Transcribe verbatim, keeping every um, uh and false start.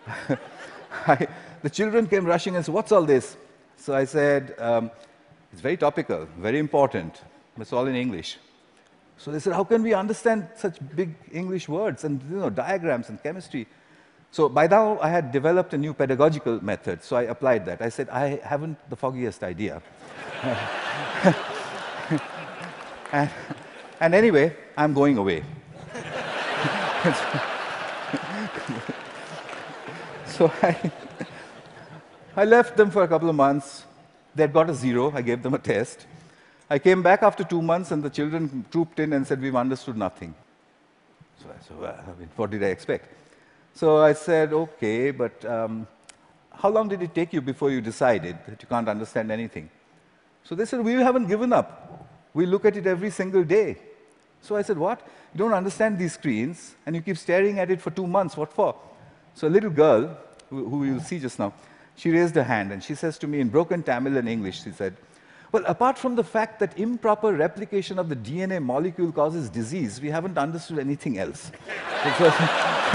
I, the children came rushing and said, "What's all this?" So I said, um, "It's very topical, very important. It's all in English." So they said, "How can we understand such big English words and you know, diagrams and chemistry?" So by now, I had developed a new pedagogical method, so I applied that. I said, "I haven't the foggiest idea." and, and anyway, I'm going away. So I, I left them for a couple of months. They'd got a zero. I gave them a test. I came back after two months, and the children trooped in and said, "We've understood nothing." So I said, "Well, I mean, what did I expect?" So I said, "Okay, but um, how long did it take you before you decided that you can't understand anything?" So they said, "We haven't given up. We look at it every single day." So I said, "What? You don't understand these screens, and you keep staring at it for two months. What for?" So a little girl, who, who you'll see just now, she raised her hand, and she says to me in broken Tamil and English, she said, "Well, apart from the fact that improper replication of the D N A molecule causes disease, we haven't understood anything else."